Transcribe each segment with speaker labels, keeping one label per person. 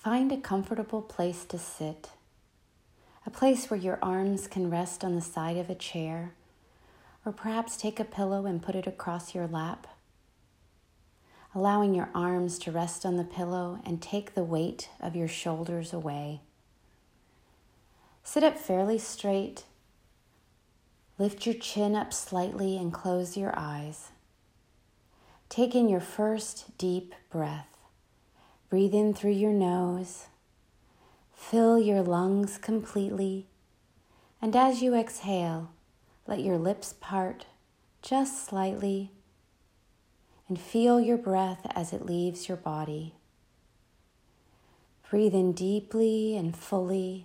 Speaker 1: Find a comfortable place to sit, a place where your arms can rest on the side of a chair, or perhaps take a pillow and put it across your lap, allowing your arms to rest on the pillow and take the weight of your shoulders away. Sit up fairly straight. Lift your chin up slightly and close your eyes. Take in your first deep breath. Breathe in through your nose. Fill your lungs completely. And as you exhale, let your lips part just slightly and feel your breath as it leaves your body. Breathe in deeply and fully.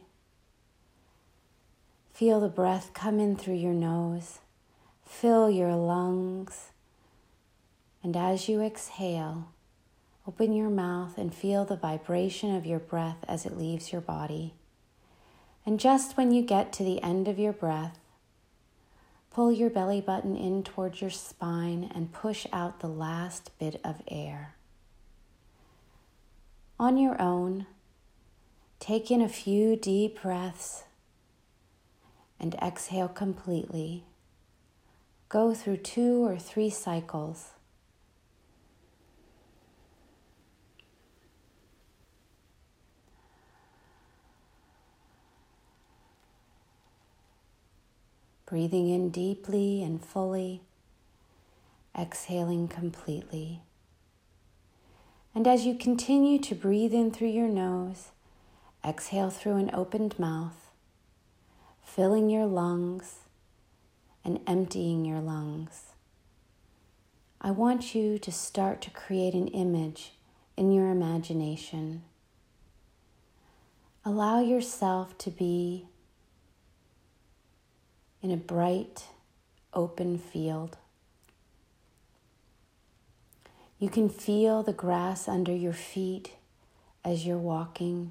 Speaker 1: Feel the breath come in through your nose. Fill your lungs. And as you exhale, open your mouth and feel the vibration of your breath as it leaves your body. And just when you get to the end of your breath, pull your belly button in towards your spine and push out the last bit of air. On your own, take in a few deep breaths and exhale completely. Go through 2 or 3 cycles. Breathing in deeply and fully, exhaling completely. And as you continue to breathe in through your nose, exhale through an opened mouth, filling your lungs and emptying your lungs. I want you to start to create an image in your imagination. Allow yourself to be in a bright, open field. You can feel the grass under your feet as you're walking.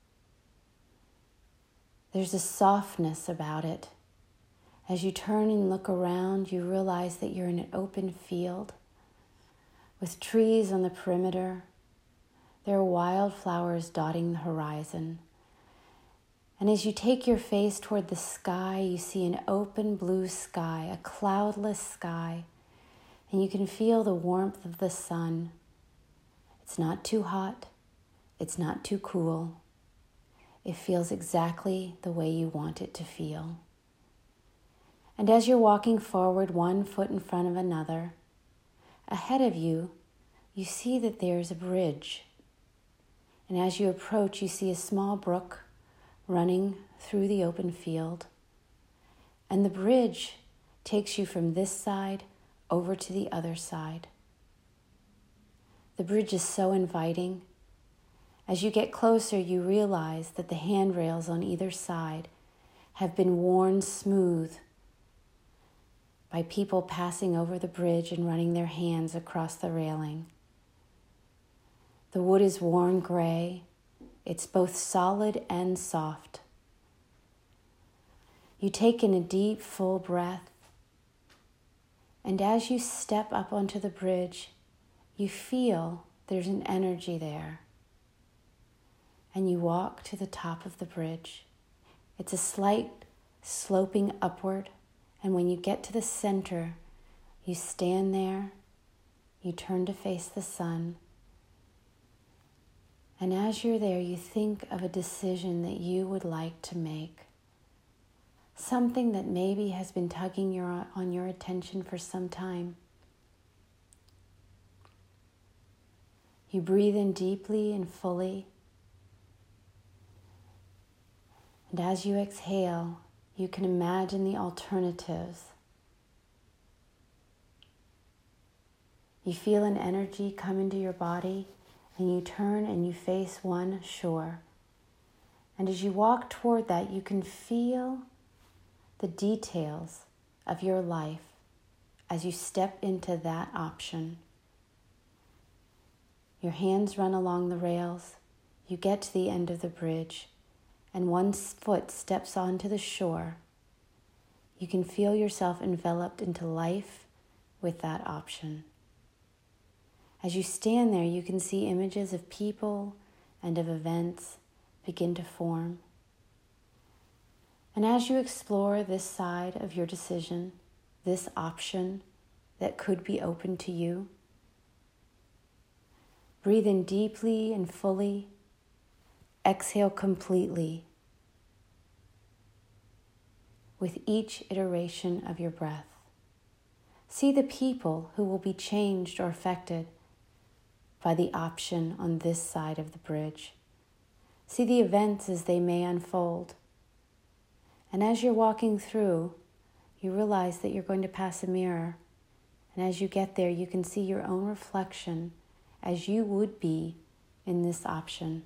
Speaker 1: There's a softness about it. As you turn and look around, you realize that you're in an open field with trees on the perimeter. There are wildflowers dotting the horizon. And as you take your face toward the sky, you see an open blue sky, a cloudless sky, and you can feel the warmth of the sun. It's not too hot, it's not too cool. It feels exactly the way you want it to feel. And as you're walking forward, one foot in front of another, ahead of you, you see that there's a bridge. And as you approach, you see a small brook running through the open field. And the bridge takes you from this side over to the other side. The bridge is so inviting. As you get closer, you realize that the handrails on either side have been worn smooth by people passing over the bridge and running their hands across the railing. The wood is worn gray. It's both solid and soft. You take in a deep, full breath, and as you step up onto the bridge, you feel there's an energy there. And you walk to the top of the bridge. It's a slight sloping upward, and when you get to the center, you stand there, you turn to face the sun, and as you're there, you think of a decision that you would like to make. Something that maybe has been tugging on your attention for some time. You breathe in deeply and fully. And as you exhale, you can imagine the alternatives. You feel an energy come into your body, and you turn and you face one shore. And as you walk toward that, you can feel the details of your life as you step into that option. Your hands run along the rails. You get to the end of the bridge, and one foot steps onto the shore. You can feel yourself enveloped into life with that option. As you stand there, you can see images of people and of events begin to form. And as you explore this side of your decision, this option that could be open to you, breathe in deeply and fully. Exhale completely with each iteration of your breath. See the people who will be changed or affected by the option on this side of the bridge. See the events as they may unfold. And as you're walking through, you realize that you're going to pass a mirror. And as you get there, you can see your own reflection as you would be in this option.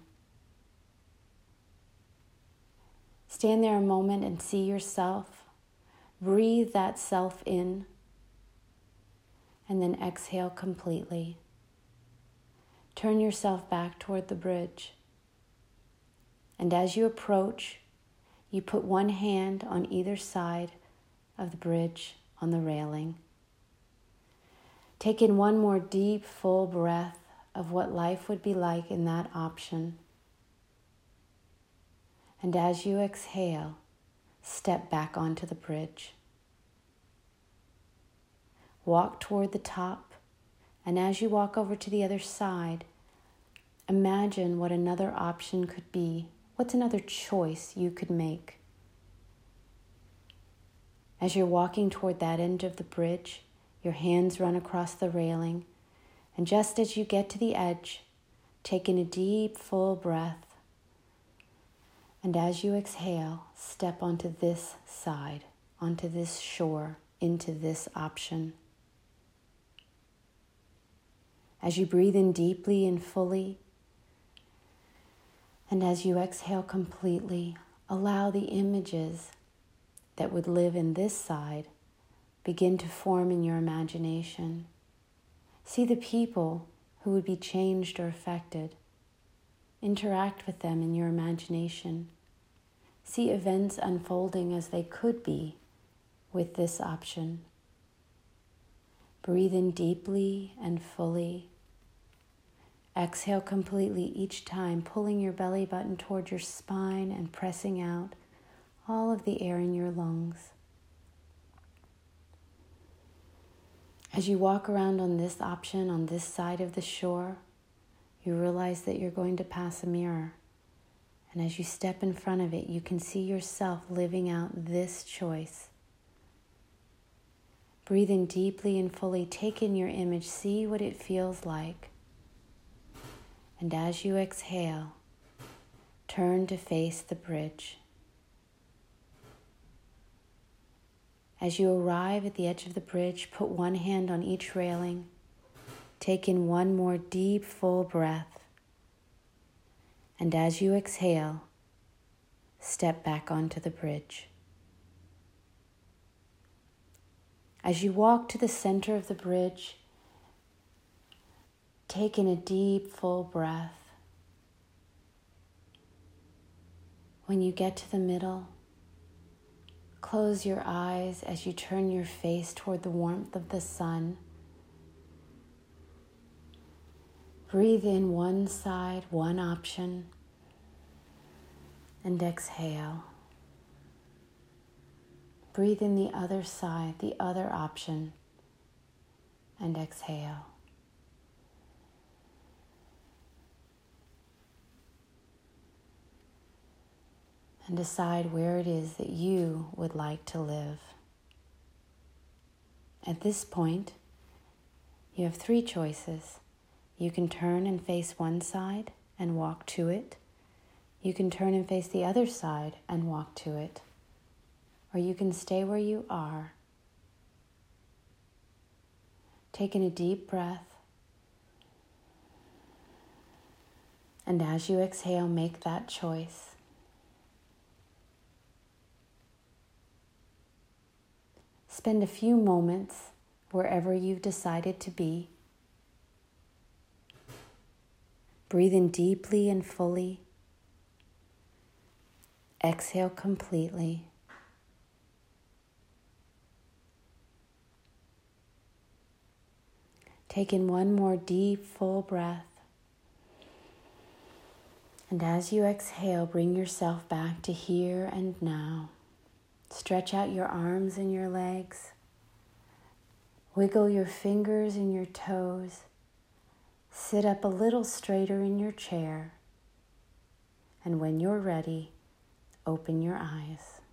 Speaker 1: Stand there a moment and see yourself. Breathe that self in, and then exhale completely. Turn yourself back toward the bridge. And as you approach, you put one hand on either side of the bridge on the railing. Take in one more deep, full breath of what life would be like in that option. And as you exhale, step back onto the bridge. Walk toward the top, and as you walk over to the other side, imagine what another option could be. What's another choice you could make? As you're walking toward that end of the bridge, your hands run across the railing, and just as you get to the edge, take in a deep, full breath. And as you exhale, step onto this side, onto this shore, into this option. As you breathe in deeply and fully, and as you exhale completely, allow the images that would live in this side begin to form in your imagination. See the people who would be changed or affected. Interact with them in your imagination. See events unfolding as they could be with this option. Breathe in deeply and fully. Exhale completely each time, pulling your belly button toward your spine and pressing out all of the air in your lungs. As you walk around on this option, on this side of the shore, you realize that you're going to pass a mirror. And as you step in front of it, you can see yourself living out this choice. Breathe in deeply and fully. Take in your image. See what it feels like. And as you exhale, turn to face the bridge. As you arrive at the edge of the bridge, put one hand on each railing. Take in one more deep, full breath. And as you exhale, step back onto the bridge. As you walk to the center of the bridge, take in a deep, full breath. When you get to the middle, close your eyes as you turn your face toward the warmth of the sun. Breathe in one side, one option, and exhale. Breathe in the other side, the other option, and exhale. And decide where it is that you would like to live. At this point, you have three choices. You can turn and face one side and walk to it. You can turn and face the other side and walk to it. Or you can stay where you are. Take in a deep breath. And as you exhale, make that choice. Spend a few moments wherever you've decided to be. Breathe in deeply and fully. Exhale completely. Take in one more deep, full breath. And as you exhale, bring yourself back to here and now. Stretch out your arms and your legs. Wiggle your fingers and your toes. Sit up a little straighter in your chair. And when you're ready, open your eyes.